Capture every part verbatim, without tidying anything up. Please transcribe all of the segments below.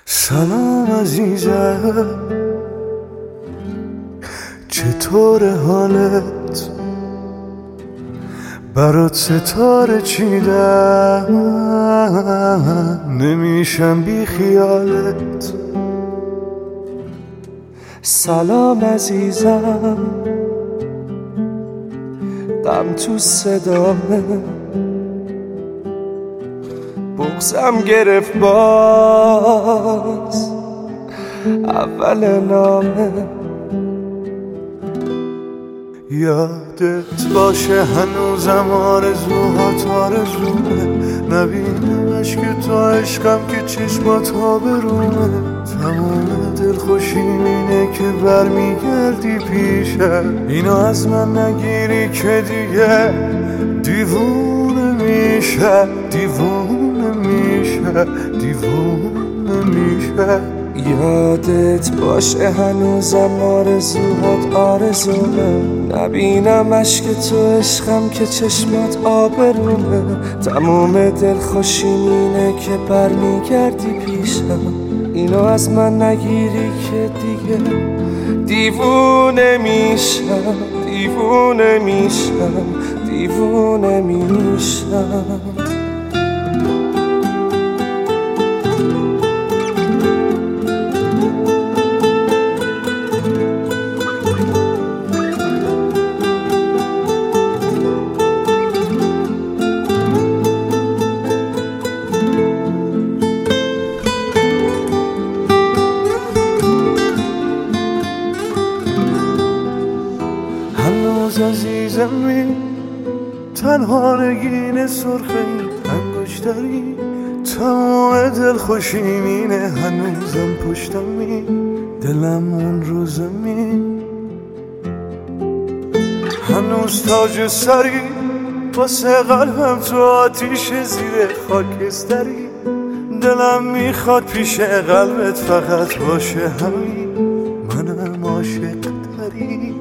سلام عزیزم، چطور حالت؟ برات ستاره چیدم، نمیشم بی خیالت. سلام عزیزم، غم تو صدامه، بغزم گرفت باز اول نامه. یادت باشه هنوزم آرزوهات آرزومه، نبینمش که تو عشقم که چشمات ها برومه. تمام دلخوشیم اینه که برمیگردی پیشم، اینو از من نگیری که دیگه دیوونه میشه، دیوونه میشه، دیوونه میشه. یادت باشه هنوزم آرزوهات آرزومه، نبینمش که تو عشقم که چشمات آبرومه. تموم دلخوشیم اینه که برمیگردی پیشم، اینو از من نگیری که دیگه دیوونه میشم، دیوونه میشم، دیوونه میشم. هنوز عزیزمی، تنها نگین سرخه انگشتری، تمام دلخوشیم اینه هنوزم پشتمی، دلم اون رو زمین. هنوز تاج سری واسه قلبم تو آتیش زیر خاکستری، دلم میخواد پیش قلبت فقط باشه همین، منم عاشق داری.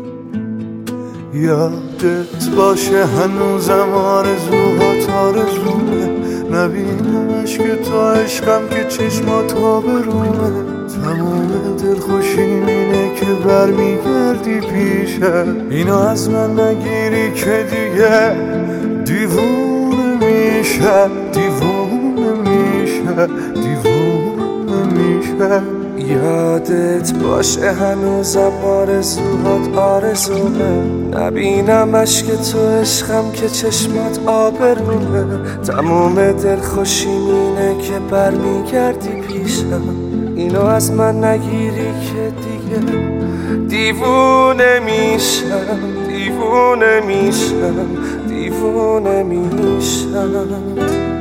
یادت باشه هنوزم آرزوهات آرزومه، نبینمش که تو عشقم که چشمات ها برومه. تمام دلخوشیم اینه که برمیگردی پیشم، اینو از من نگیری که دیگه دیوونه میشه، دیوونه میشه، دیوونه میشه. یادت باشه هنوزم آرزوهات آرزومه، نبینمش که تو عشقم که چشمات آبرومه. تموم دلخوشیم اینه که برمیگردی پیشم، اینو از من نگیری که دیگه دیوونه میشم، دیوونه میشم، دیوونه میشم.